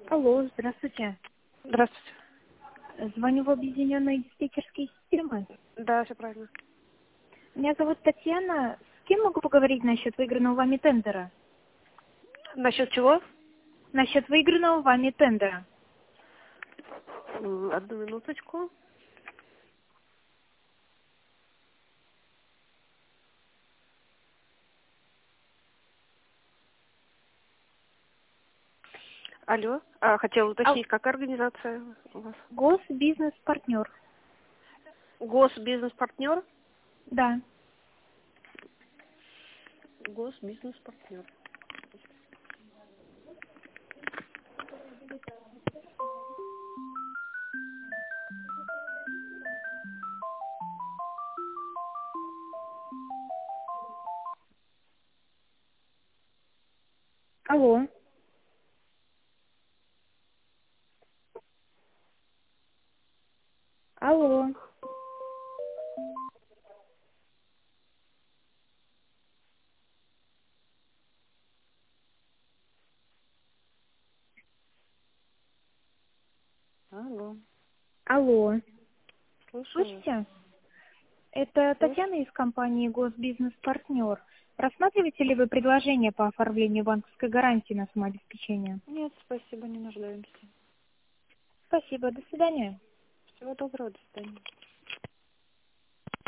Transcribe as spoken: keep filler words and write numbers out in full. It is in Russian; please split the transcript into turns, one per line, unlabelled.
Алло, здравствуйте.
Здравствуйте.
Звоню в объединенные диспетчерские системы.
Да, все правильно.
Меня зовут Татьяна. С кем могу поговорить насчет выигранного вами тендера?
Насчет чего?
Насчет выигранного вами тендера.
М, Одну минуточку. Алло. А, хотела
Ал-
уточнить, какая организация у вас?
Госбизнес-партнер.
Госбизнес-партнер?
Да.
Госбизнес-партнер.
Алло. Алло.
Алло.
Алло.
Слушаю вас.
Слышите? Это
Слышу.
Татьяна из компании Госбизнес-партнер. Рассматриваете ли вы предложение по оформлению банковской гарантии на самообеспечение?
Нет, спасибо, не нуждаемся.
Спасибо. До свидания.
Всего доброго, до свидания.